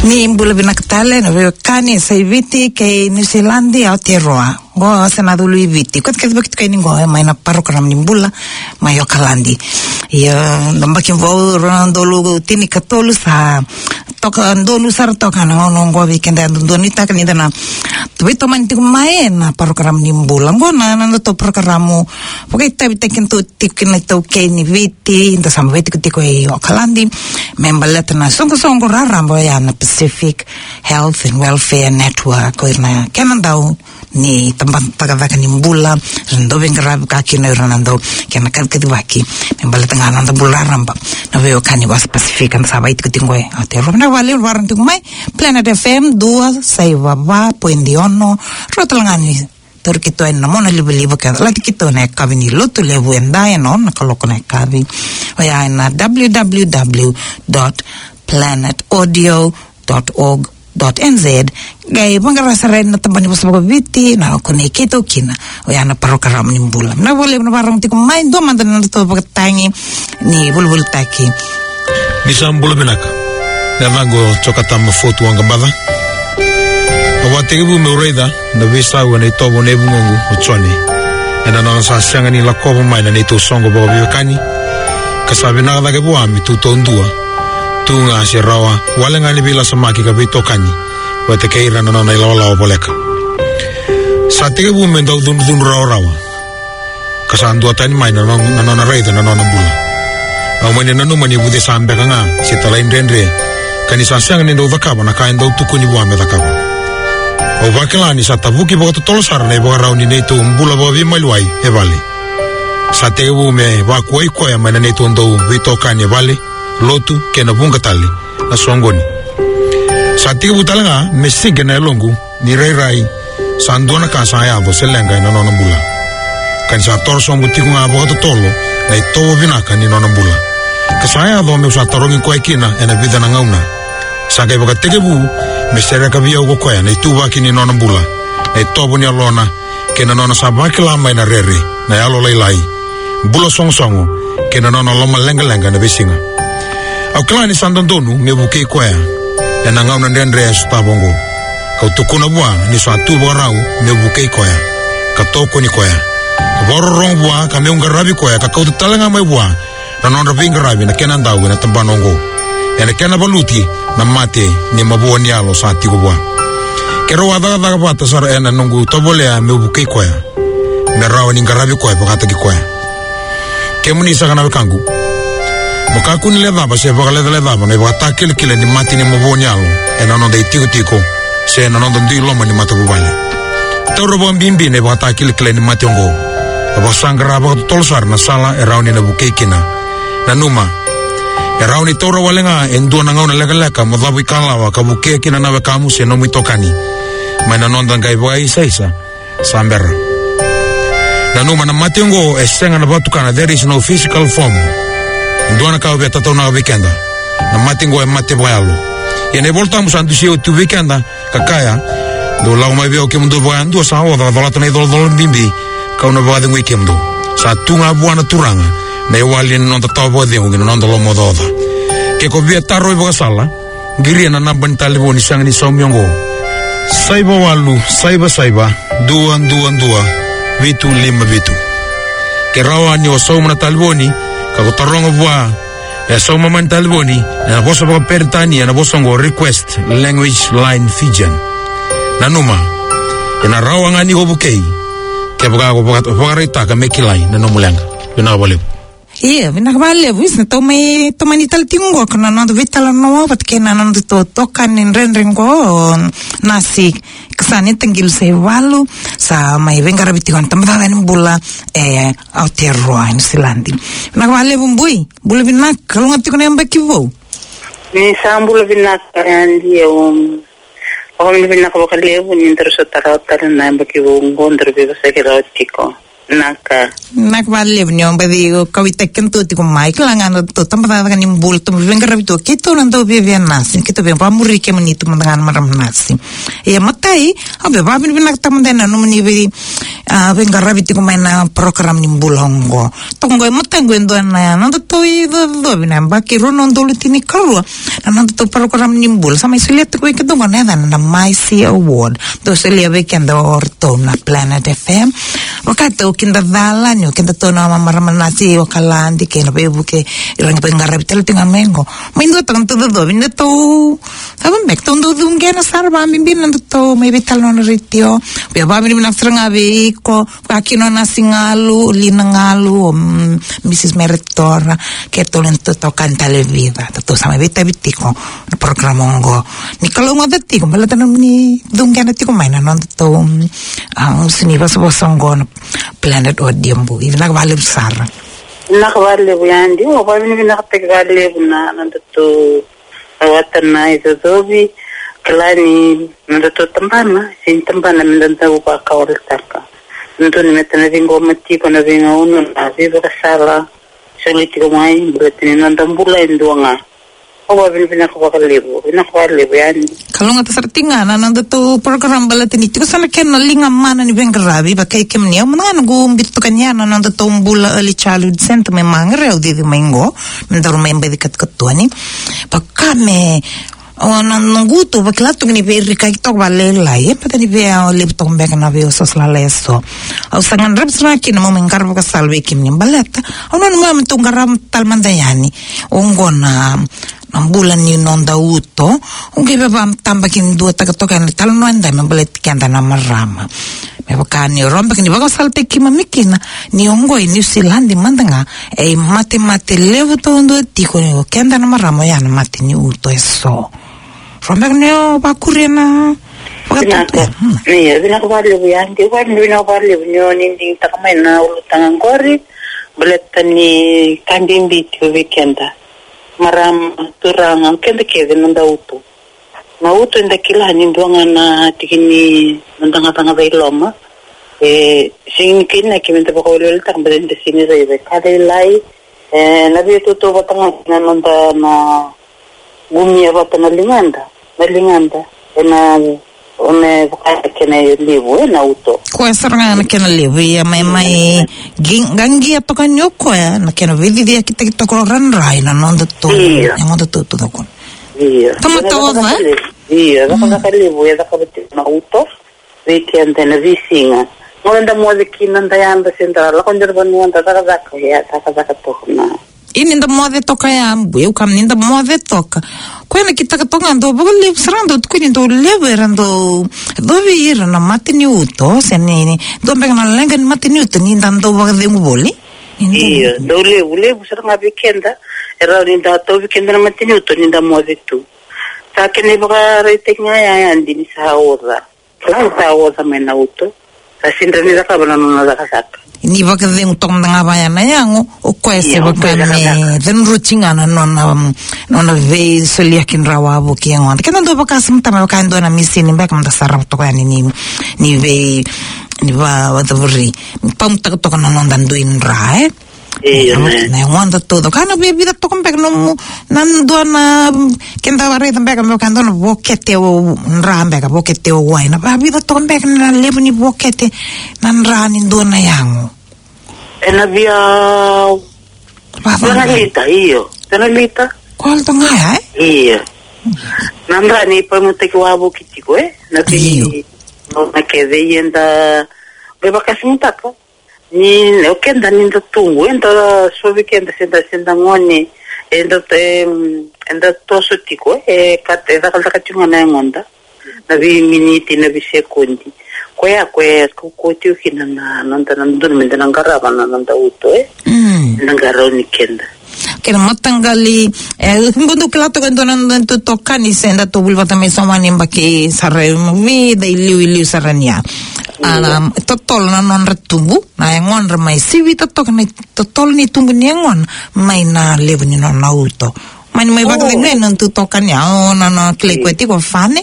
Ni mbula binakatale na veo kani sa iviti kay New Zealand Aotearoa. Go senadulu iviti. Kot kasi bakit kayo ningo may na program ni mbula may Okalandi. Ya nambaki vo randolu tini katolu sa toka ndolu sar toka na ngo weekend ndonita kanida na tuwito man tiku mai na program ni mbula. Go na to programu pokai tabi takinto tikin to kay ni viti inta sam viti kutiko ay Okalandi membalet na songo rarambo ya na Pacific Health and Welfare Network ko na kanandao ni tagavaka ni mbula ndo bengrabi kaki na ranando kana kalkadwaki membalet ngana mbula ramba na veo kani was Pacific and sabai kutingwe atero na wale warantu mai Planet FM 2.1 rotalangani torkito en namona libo ka lati kito na kabini lotu lebu endai non kaloko na kabi oya na www.planetaudio.org.nz gay pangarasaren na tambani basaba biti na kone kito kina oya na program ni mbula na wale na barang tiko mai ndo mandan na to pagtangi ni bulbul taki ni sambula benaka na mango chokatama foto wangambada Awategu meureda na visa wana itobo nebu ngongu uchoni ena na sasianga ni lakobo mai na neto songo bogo bivakani kasabi na kadake buami tuto undua tunga asirawa wale ngani bila samaki kabito kani wate keira na nona ilawa boleka satege bu mendo dun rawa kasandua tani mai na nona reida na nona bula au mani nanu mani bude sambe kanga sitala indendre kani sasianga ni ndo vakaba na kaenda utuku ni buame vakaba o bakilani sa tabuki boto tolosar na ibo rauni neto mbula bo vi malwai e vale sa tebu me ba koi koya mana neto ndo vito kani vale lotu kena bunga tali na songoni sa tebu talanga me sigena longu ni rai sa ndona ka sa ya bo selenga na nona mbula kan sa torso mbutiku nga boto tolo na ito vinaka ni nona mbula ka sa ya do me sa torongi koi kina ena vida na ngauna sa kai boka tegebu mesere ka via ugo koya na ituba kini nona mbula na itobo ni alona kena nona sabaki lama ina rere na yalo lailai mbula songo kena nona loma lenga na besinga au klani sandondonu mebuke koya ya na ngauna ndendre ya sutabongo ka utukuna bua ni so atubo rau mebuke koya ka toko ni koya ka bororong bua ka meunga rabi koya ka kautu talanga mai bua na nona vinga rabi na kena ndau na tambanongo ene kena baluti na mate ni mabuoni alo sa tigubwa kero wadaga bata sar ena nungu tobolea mebuke koya merawa ni ngarabi koya pakata ki koya kemuni sakana kangu mokaku ni leva se vogale de leva ngai bata kile ni mate ni mabuoni alo ena no de tiko se no ndo ndi loma ni mate bubale toro bombimbi ne bata kile ni mate ngo abo sangra ba tolsar na sala erauni na bukekina na numa Erauni toro walenga endua na ngauna leka modhabu ikalawa kabuke kina nawe kamu se nomu itokani maina nonda ngai boa isa sambera nanuma na matengo esenga na batukana there is no physical form endua na kawe tato na weekenda na matengo mate boyalo yene voltamos andusio tu weekenda kakaya do lau mai veo ke mundo boya andua sa oda volata na idol bimbi kauna boa de weekendo sa tunga buana turanga na iwali non tatobo de ngino non do mododa ke ko via taro ibo sala giria na naban taliboni sangni somyongo saiba walu saiba dua vitu lima vitu ke rawani o somna taliboni ka ko tarongo bua e somma man taliboni na boso ba pertani na bosongo request language line fijan nanuma ina rawangani obukei ke boga ko boga rita ka mekilai na no mulanga ina bole Iya, vinakabale vis na tomani taltingo kana nando vitala no wat kena nando to tokan in renrengo nasi kasani tangil se walu sa mai vengara bitikon tamada ni bula Aotearoa New Zealand. Vinakabale bumbui bula vinak kalau ngati kona yamba kivo. Ni sambula vinak andi Om vinak bakale bu ni terus tara na yamba kivo ngondro be basake rautiko. Naka. Nakvalev nyo badi kawita kento ti kumai kelangan to tampa kan imbul to venga rabito kito nando bebe nasi kito be pamuri ke menito mandangan maram nasi ya matai abe babin binak tamandena no meni be venga rabito kumai na program nimbul hongo tongo matai gwendo na nando to do binam baki rono ndolu tini karua nando to program nimbul sama isuliat ko ikito ngana na maisi award to selia weekend orto na Planet FM wakati kinda dhala nyo kinda to na maramanasi wakalandi kena bebu ke ilang pengarap tel tinga mengo maindo tang to do binda to saben mek to do ngena sarba mimbin nando to may vital no ritio be ba mi nakstranga be ko kakino na singalu linangalu Mrs. Meritora ke to lento to cantale vida to sama vita bitiko programongo ni kalau ngadati ko balatan ni dungena tiko maina non to ang siniba sobosongo Planet Odiumbu even nakvalib sara Nakvalib yandi o ba ni naktegalib na nando to awatan na izobi klani nando to tambana sin tambana mindanta upa kawartaka nando ni metana vingo mati ko na vingo no na viva sala soliti ko mai buletin nando mbula induanga o ba ni nakvalib yandi kalunga tasartinga na nando to program balatin ito sana ken linga mana ni bengrabi ba kay kemnia mga nagumbit kanya na nando to mbula early childhood center may mangre o di maingo mendaro may bedikat katwani pakame nanguto baklato ni be rikaito balelai patani be lepto mbeka na be ososla leso au sangan rapsra kin mo mengarbo ka salve kimni baleta ono no mo tungaram talmandayani ongona bulan ni nonda uto unge beba tambakin dua takatokan tal no anda membelet kanda na marama beba kani romba kini bago salte kima mikina ni ongo New Zealand mandanga mate levo to ndo tiko ni kanda na marama ya na mate ni uto eso romba kini bakurena Vina kubarle buyandi vina kubarle bunyo nindi takamena ulutangan kori beletani kandimbiti weekenda maram turang kende keve nanda utu na utu nda kila nindonga na tikini nanda tanga bailoma sing kina kimenta bakolol tak badende sini rebe kade lai na bi to batanga na nanda na gumia batana linganda na one bukata kena libu na uto ko saranga na kena libu ya mai gangi ato kanyo ko ya na kena vidi dia kita ko ranrai na nondo to ya mondo to ko kama tawa iya ka libu ya ka beti na uto weekend na visinga ngolanda mo kinanda yanda sentral la konjer banu anda taka to na ini nda mode toka ya ambu eu kam ninda mode toka kwena kita toka ndo bole srando tukini ndo leverando do vir na matini uto senini do mbega na lenga ni matini uto ninda ndo bagde nguboli iya do le busaranga weekenda era ninda to weekenda na matini uto ninda mode tu takene baga reteknya ya andini saoza mena uto sasindra ni zakabana no zakasaka ni bakade ngtom nga bayana yango o kwese bakame den ruchinga na nona ve solia kin rawabo kiango kana ndo bakasum tama bakando na misini mbeka mta sarap to yani ni ve ni va wadavri pam tak to kana nonda nduin rae na wanda todo kana be vida to kompek no nando na kenda bare tambeka bakando no bokete o nrambe ka bokete o waina ba vida to kompek na lebni bokete nan rani ndona yango ena via Tanalita qual tanga iya nanda ni pamuta ki wabo kitiko na bi no na kede yenda beba kasinta ko ni ne okenda ni ndo tungu enda so weekend senda ngoni enda to sotiko kate da kalta kachunga na ngonda na bi miniti na bi sekundi kwea ko tiu kina na nanda nando menda ngaraba na nanda uto nangaro ni kenda kena matangali mbondo klato kan donan to tokani senda to bulva tamai samani mbaki sare mi dai liu sarania ana totol na non retumbu na engon remai sivi totol ni tumbu ni engon mai na levni no auto mai bakle ngene tu tokan ya na klei kweti ko fane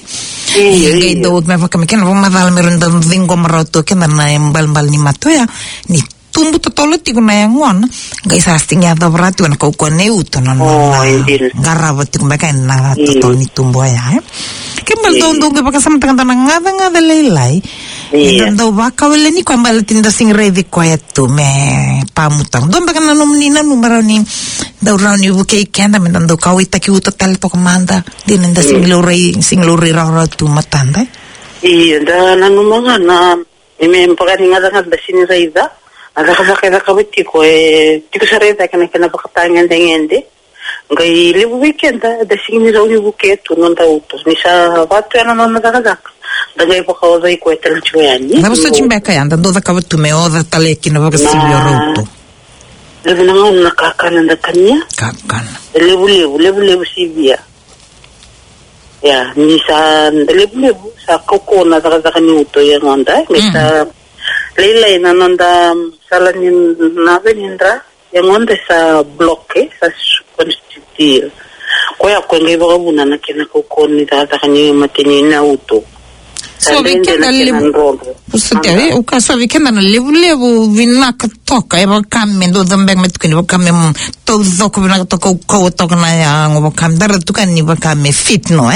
ngai do me va kame ken va madal me renda vingo maroto ken na mbal ni matoya ni tumbu totolo ti kuna yang ngona ngai sasting ya da berarti wana kau kone uto na garava ti kumeka na totolo ni tumbu ya kembal dondo ke baka sama tengah ngada lelai dondo baka wele ni kwambal tinda sing ready quiet tu me pamutang don baka na nomnina numero ni daurau ni buke ikenda me dondo kau itaki uto tal to komanda dinenda sing lori rara tu matanda da na numanga na me mpaka ni ngada sini raida ada kaya kabiti ko tiko sareta kana bakatanga ndengende ngai lebu weekend da sini rauni buke tu non da utos ni sa vatu ana non da da ngai paka oda i ko etel chuani na bosta chimbeka yanda do da kabatu me oda taleki na baka silio roto lebu na ngona kakana da kanya kakana lebu sibia ya ni sa lebu sa koko na da ni uto ya ngonda meta leila ina nonda salanin na venindra yang onda sa bloke sa konstituir koya kwenge ba buna na kena ko ni da kanya matini na uto so weekend lebu usute uka so weekend na lebu vinaka toka e ba kamme do dambek met kini ba kamme to zoko vinaka toka ko toka na ya ngo ba kam dar tu kan ni ba kamme fit no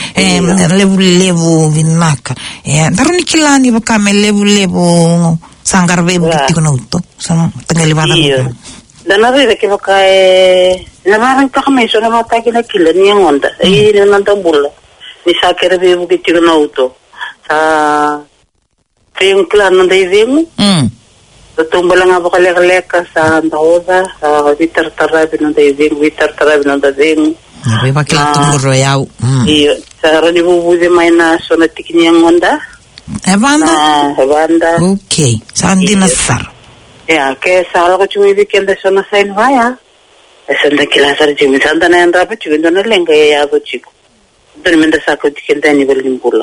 lebu vinaka dar ni kilani ba kamme lebu sangar be buti ko nauto sa tangali ba dana re ke ba kai na marang ta kame so na mata kina kilani yang onda na nanda bulla ni sa kere be buti ko nauto sa yung klan ng daiving tutong balang nga bakalek-leka sa Andaoda sa Vitar Tarabi ng daiving may bakila tumuro yaw iyo sa rani bubuzi may na sonatik niyang onda Evanda okay saan din nasar kaya sa ala ko chumibikil da sonasain vaya sanda kilasar jimi sanda na yan rapat chugindo na leng kaya yabo chiko doon minda sa ako dikinda ni Balimbula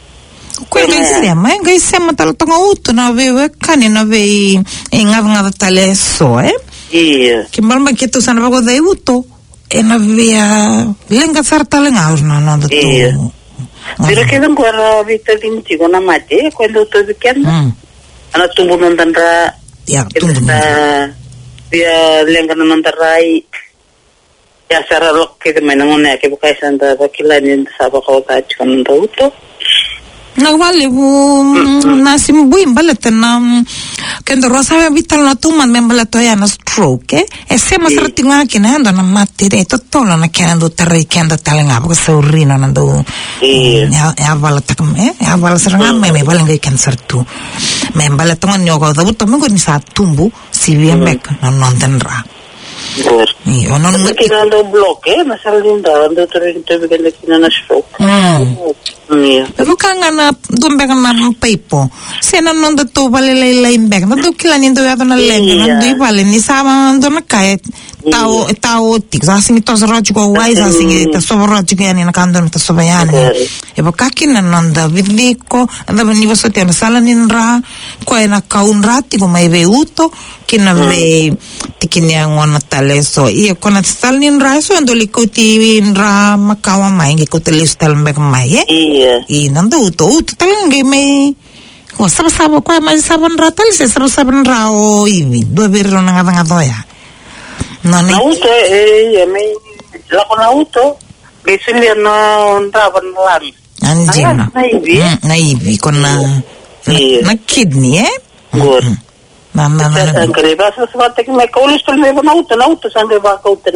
ngai sema tal tonga uto na vewe kani na ve ngava tale so kimbal ma kitu sana bago dai uto na via lenga sarta lenga na na to pero quedan guarda vita dinti gona mate cuando to weekend ana tumbu nandra tumbu via lenga nandrai ya sara lok ke menangone ke bukai sanda bakilani saba ko ta chon uto nagwali nasim buim balatan na kendo rosa vital na tuman membalato ya na stroke sema sartinga kinando na matire totolo na kinando tare kenda talenga ko saurino nando ya balata ya bal seranga me balenga cancer tu membalato nyogo da buto mengo ni sa tumbu si bien mek non tenra io non mi tirando blocche ma salinda ando torrente perché le na stroke Lukanga na dumbe na paipo. Sena non da to vale la imbek. Na do kilani do ya na lenga na do vale ni sama ando na kai tao tik sa singi to sa roju ko wai sa singi ta so roju ke ni na kando na so bayani. E ba kakin na non da vidiko da ni vaso te na sala ni ra ko na kaun rati ko mai veuto kina me tikini ngona tale so i ko na sal ni ra so ando likoti ra makawa mai ngi ko tele stal mek mai i nando uto talenge me ko saba ko mai saban ratal se saban rao ivi due birro na ngada doya non auto me la con auto che se li andavano lan anjina naivi con na kidney good mamma anche basta fatta che me con sto le auto sangue va auto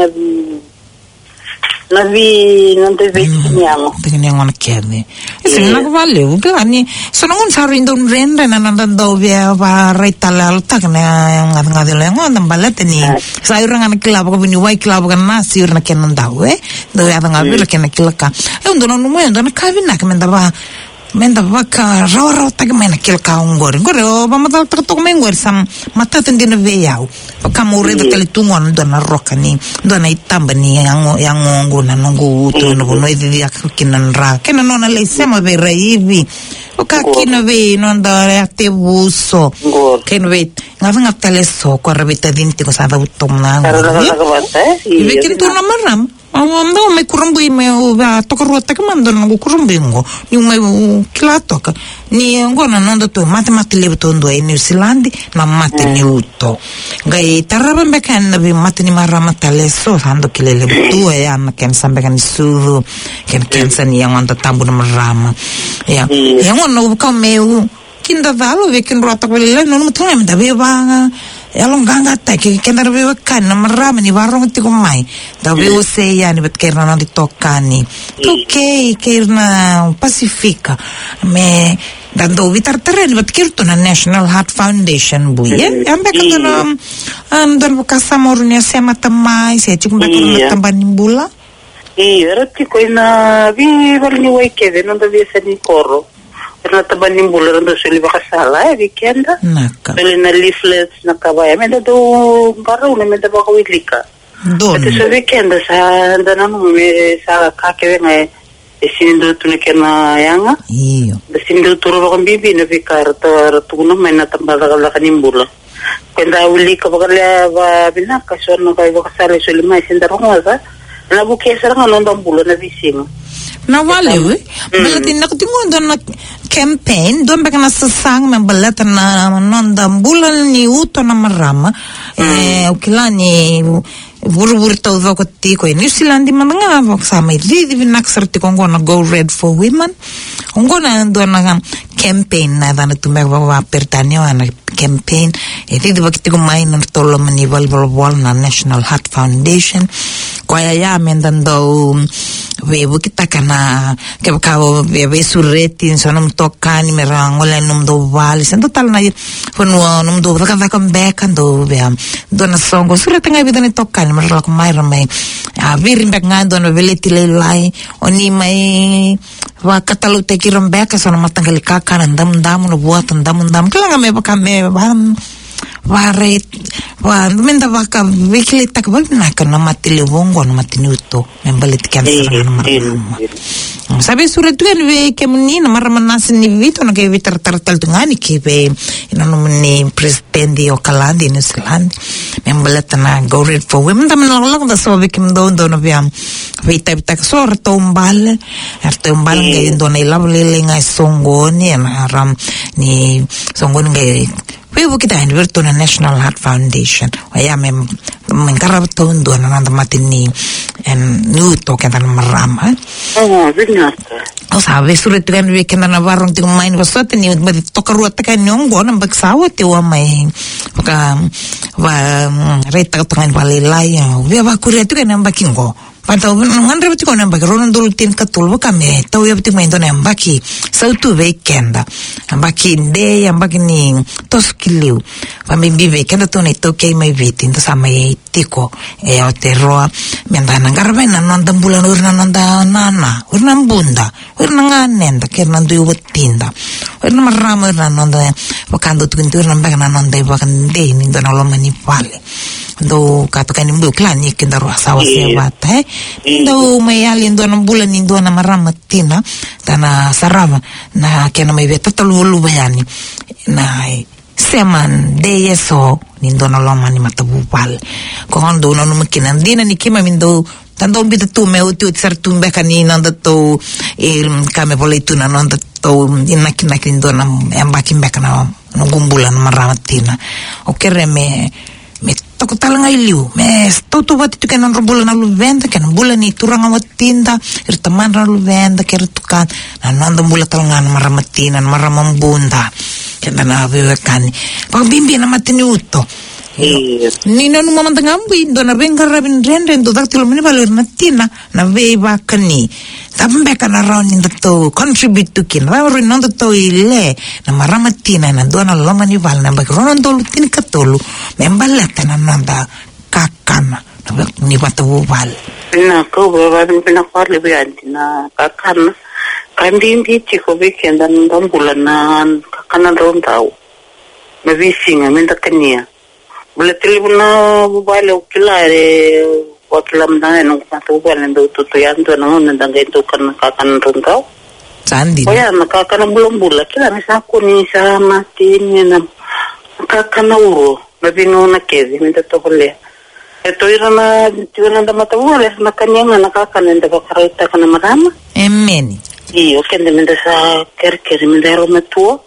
na vi non deve finiamo una chiave se non valeani sono un sarindo un rende na andando via va retala alta che nga de lengo andam balete ni sai ranga club ko ni white club kan na sir na ken ndaw do ya nga bir ken kilka e un dono no mo ndana kavina ke menda vaka roro tak mena kilka ungor o ba matal to mengor sam mata tendina veyau pakamure de teletungon dona rokani dona itamba ni yang ngona nongu to no no dia kinan ra kenan nona le sema be reivi o ka kino ve non da te buso ken ve ngava tele so ko rabita dinti ko sa da utomna e ve kin tu na maram ando mai kurumbu me va tokarua taka mando no kurumbu ngo ni mai kila toka ni ngona nondo to mate le to ndo e New Zealand na mate ni uto ngai taraba mbeka na bi mate ni marama tale so ando kilele butu e ama ken sambe kan suru ken kensan yang ando tambu na marama ya ngona ka meu kinda valo ve ken rota kwele no mo tona me da be ba elong ganga ta ke kendar be kan na marama ni warong ti ko mai da be o se ya ni bet kerna na ditokani okay kerna Pacifica me dando vitar terreno bet kirto na National Heart Foundation buye ambe kan dan bukasa mornya sema tamai se chikumba kan tambani bula rati ko ina vi valni wai ke de no da vi se ni corro na tabani bula ndo se li bakasala weekenda pele na leaflets na kabaya me da do baro me da ba ko wilika do se weekenda sa ndana no me sa ka ke me sindo tu ne kena yanga iyo da sindo turu ba bibi na vikar tu no me na tambala la kanimbula kenda wilika ba ba binaka so no ka ba kasale so li mai sindaro ngaza na buke sa nga no ndambulo na visimo na wale we belati na kutingo don na campaign don baka na sasang me belata na nonda bulan ni uto na marama ukilani vuru tau vako tiko New Zealand manga vako sama di vinaksarti kongo na Go Red for Women kongo na don na campaign na dana tumbek va pertanyo na campaign di bakiti ko mai na tolo mani wal na National Heart Foundation kwaya ya mendando webu kita kana ke bakao be sureti sonum tokani merangola num do vale sendo tal na fono num do ka beka do be dona songo sureti ngai bidane tokani merla ko mai ramai a virin bek ngando no veleti lai oni mai wa katalu te kirom beka sono matangali kaka ndam no buat ndam kala me baka me waret wa menda vaka vikile takbal na kana matile bongo na matinuto membalit kan sabe surat tu kan ve kemni na maramanas ni vito na ke vitar tartal tungani ke be ina no ni presidente o kalandi New Zealand membalit na Go Red for Women tam na lang da so vikim do no biam vita so tombal ngai do na ilable ngai songo ni na ram ni songo ngai wewe kita inverto na National Heart Foundation waya mengkarab tahun dua na nanda matini en nuto kena marama benar o sabe surat kan we kena na warung ting main wasat ni bari tokaruat ka nyongo na bagsawa ti wa mai ka wa reta tangan balilai we ba kuretu kan ambakingo Pantau ngan repeti ko nambaki ronan dulu tin katul kame tau ya peti main do nambaki sautu weekenda ambaki day ambaki ni toskiliu pambi weekenda to ne to kei mai vitin to sama ye tiko e o terroa mendana garvena nonda bulan urna nonda nana urna bunda urna nganenda kerna du wetinda urna marama urna nonda wakando tukintur nambaka nonda wakande ni do noloma ni pale do katakan imbu klani kinda roa sawa sebata do mai alin do na bulan ni do na maramatina dana sarava na kena mai veta talu bayani na seman de yeso ni do na loma ni matabupal ko hondo no makina dina ni kima mindo tanto bita tu me uti sartu mbeka ni nanda to kame boletu na nanda to inakin do na ambaki mbeka na ngumbulan maramatina o kereme me toko talang liu me toto wati tu kenan robulan na luvenda kenan bulan ni turang awat tinda irtaman na luvenda kertukan na nanda bulan talangan maramatina maramambunda kenan na vivekani pag bimbi na matinuto ni na numa mantangambi do na venga rabin renden do daktilo mani balir na tina na veva kani tambe kana raun to contribute to kin raun non to ile na maramatina na do na loma ni val na bakronon do tin katolu membalata na nanda kakana na ni watu val na ko ba pina parle bianti na kakana kandindi chiko weekend dan bulan na kakana do tau na visinga menda kania boleh telefona bubale ukilare wakilam na nung pato bubale ndo tutuyan to nung nandangay to kan rungkaw sandi kaya nakakana bulan-bulan kila misa ko ni sa matin na nakakana uro mabingo na kezi minta to kule Ito irana tiwana da matawala na kanyanga nakakanenda bakaraita kana marama. Amen. Iyo kende menda sa kerkeri menda roma tuo.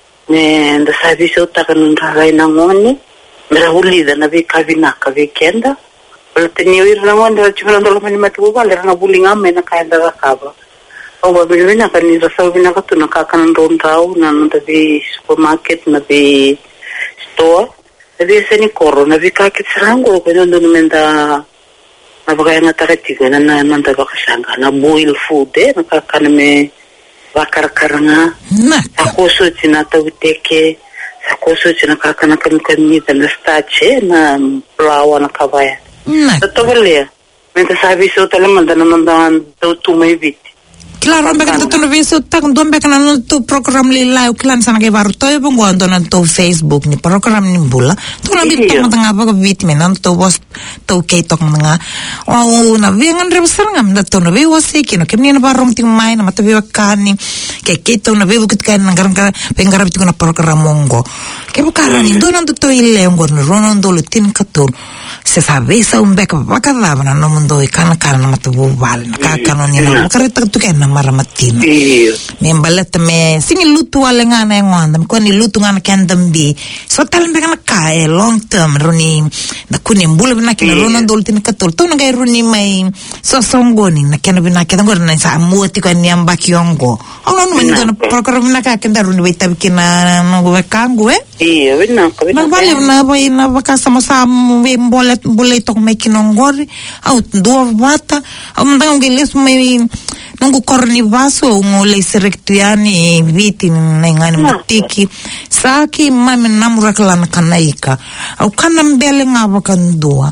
Ne nda sa viso takanunda raina ngoni. Mera ulida na vikavina kavikenda. Teni irana ngoni da chimana ndo mani matuwa le na bulinga me na kaenda rakaba. Oba bilina kanira sa bina katuna kakanando ndao na nda vi supermarket na vi store. Jadi seni corona vika kitrango ko ndo menda na bagay na taratigo na nanda bakasanga na boil food na kakana me bakarkaranga ako so tinata uteke ako so tinaka kana kami na stache na flour na kabaya to vale menta sabi so talamanda na nanda to may bit. Claro, mbeka to no viso tak ndombe kana no to program li live klan sana ke baru to bongo ando na to Facebook ni program ni bula to na bit to tanga ba bit me na to was to ke to nga o na vengan re sarngam na to no ve wasi ke no ke ni na barom ting mai na mata ve kani ke to na ve kit kan ngaran ka pengar bit na program mongo ke bukara ni do na to ile ngor no rondo le tin katur se sabe sa un beka bakada na no mundo e kana kana mata bu bal na ka kana ni na kareta to ke na maramatina me balata me singi lutu wala ngana ngwanda ko ni lutu ngana kendambi so talambe kana kae long term runi na kuni mbula bina kina rona dolti na katol to na runi mai so songoni na kena bina kena ngor na sa muti ko ni ambaki yongo ono no mani na program na ka kenda runi wita bikina no kangu iya bina ko bina vale na boy na vakasa mosa we mbole to me kinongori au ndo vata au mdango geles mai nungu korni vaso ngole serektiani viti ngani mutiki saki mami namurakala na kanaika au kana mbele ngaba kandua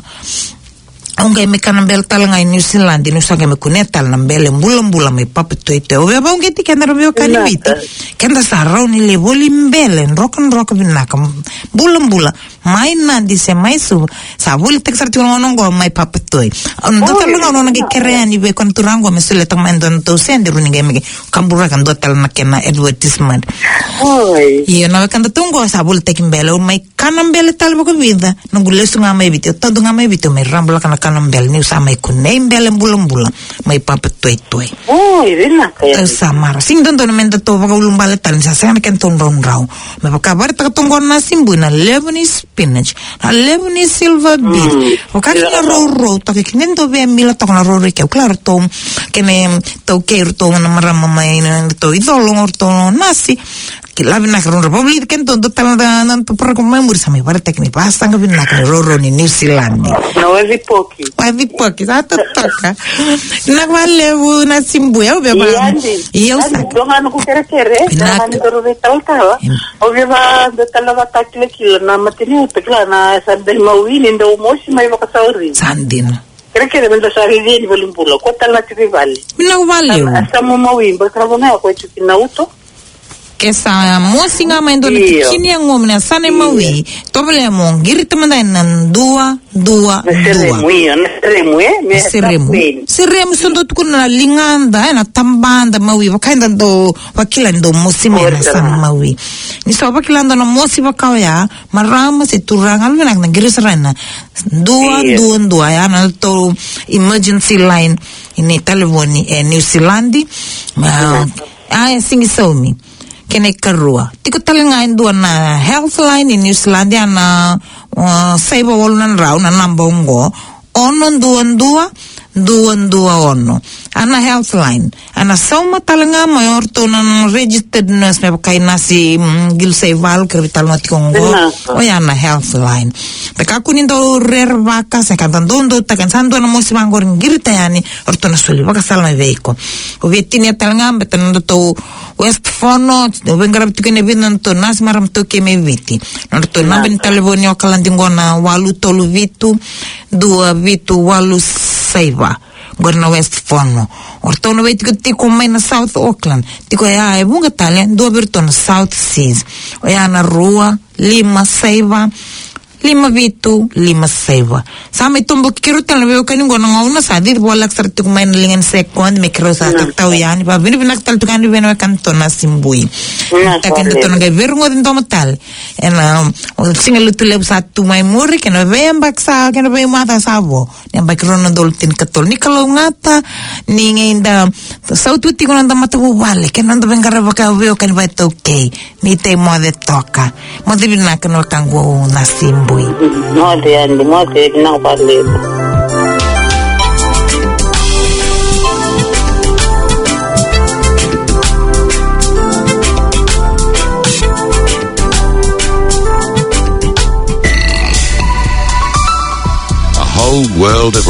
Onge me kana mbele talanga in New Zealand no sanga me kuneta na mbele mbula me papeto ite o ba onge tikenda ro kani viti kenda sarau ni le voli mbele rock binaka mbula mai na dise mai su sa voli texarti ngo mai papeto on do talanga no nge kereani be kon turango me sele tamendo to sende ro nge me kambura kan do talana kena advertisement oi io na kanda tungo sa voli tekimbele o mai kana mbele talbo ko vida no gulesu nga mai viti to nga mai viti me rambla kana mbele ni sama ikune mbele mbula mai papa toi oh irina kaya samara sing don menda to ba ulumbale tan sa sana ken ton rau me ba kabar ta tongo na simbuna Lebanese spinach na Lebanese silver bean o ka kina ro ta ke nendo be mila ta na ro ke claro to ke me to ke to na marama mai to idolo to nasi que la vina que republic que todo tal dan por como mursa me parece que me pasa que vina que ro ni New Zealand no es vipoki za to toka na vale una simbuya be ba y yo sa no ku kere na ro de tal tal o be ba de tal ba ta kilo na matini pekla na sa del mawin ndo moshi mai ba ka sauri sandin creo que deben de saber bien y volumbulo cuánta la tribal no vale hasta mo mawin ba trabona ko chukina auto que sa mosinga mendo le chini ngomna sane mawi to bele mon girita manda nan dua seremu sondo tukuna linganda na tambanda mawi wakaenda ndo wakila ndo mosime na sana mawi ni so wakila ndo no mosi wakaya marama se turanga luna na girisarana dua ya na to emergency line in telefoni New Zealand singi somi kene karua tiko talenga indua na health line in New Zealand na saiba wolunan rau na nambongo ono dua ono ana health line ana sauma talenga mayor to na registered nurse me kai nasi gilsei val kervital no tikongo o ya na health line taka kunindo rervaka se kantandondo takan sando na mosi mangor ngirita yani orto na suli vaka salma veiko o vietini talenga betanando to West Fono vengarab tukene vinan to nas maram to ke me viti orto na ben telefoni o kalandingona walu tolu vitu dua vitu walu saiva gorna West Fono orto no veti tiko mai na South Auckland tiko ya e bunga tale do berto na South Seas o ya na rua lima saiva 5 sama itombo kiro tan veo kani ngona ngona sa dir bola ksar tu main lingen sekond me kiro sa tak tau yani ba vini vinak tal tu kani veno kantona simbui ta kan to nga verungo din tomatal ena singal tu leb sa tu mai muri kena vem baksa kena vem mata sabo nem ba kiro no doltin katol ni kalau ngata ni ngenda sa tu ti kono mata vale kena ndo vengara baka veo kani ba to okay ni te mo de toka mo de vinak no kango na simbui mo de na parle whole world of